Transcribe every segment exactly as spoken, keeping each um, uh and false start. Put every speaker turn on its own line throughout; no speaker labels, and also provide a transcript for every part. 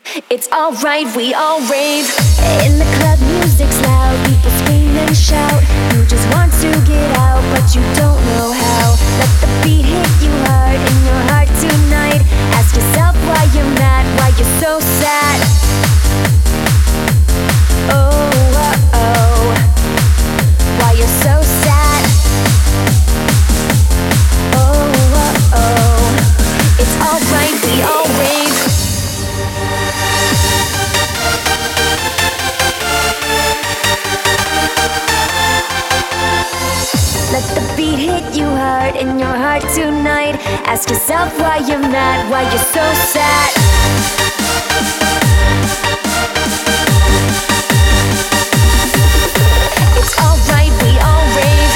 It's alright, we all rave. In the club, music's loud, people scream and shout. You just want to get out, but you don't know how. Let the beat hit you hard in your heart tonight. Ask yourself why you're mad, why you're so sad. Oh, oh, oh, why you're so sad. Oh, oh, oh, it's alright, we all rave. Let the beat hit you hard in your heart tonight. Ask yourself why you're mad, why you're so sad. It's alright, we all rave.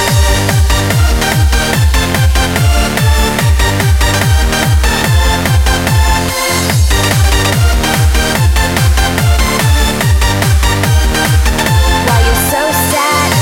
Why you're so sad.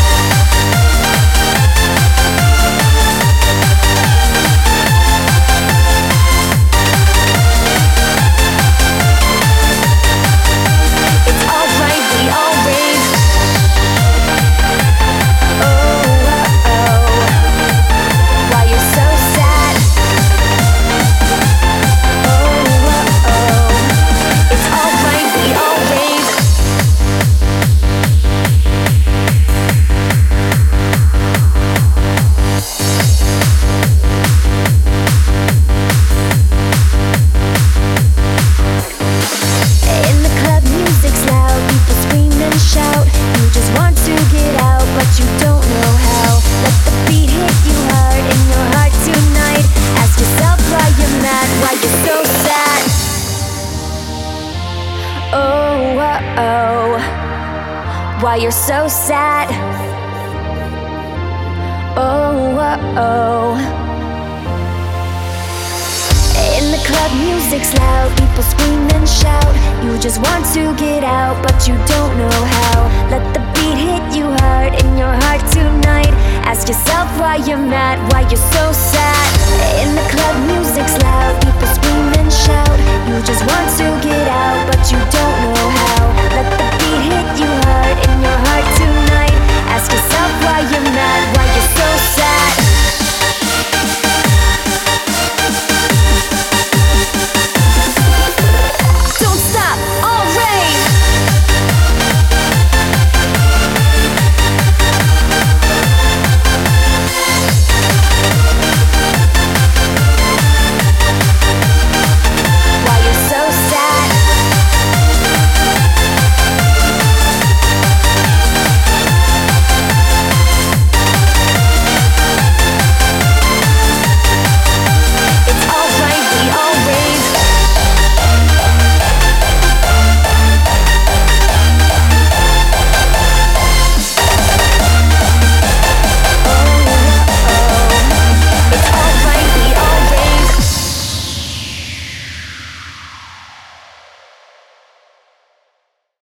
Why you're so sad. Oh, oh, oh. In the club, music's loud, people scream and shout. You just want to get out, but you don't know how. Let the beat hit you hard in your heart tonight. Ask yourself why you're mad, why you're so sad. In the club, music's loud, people scream and shout. You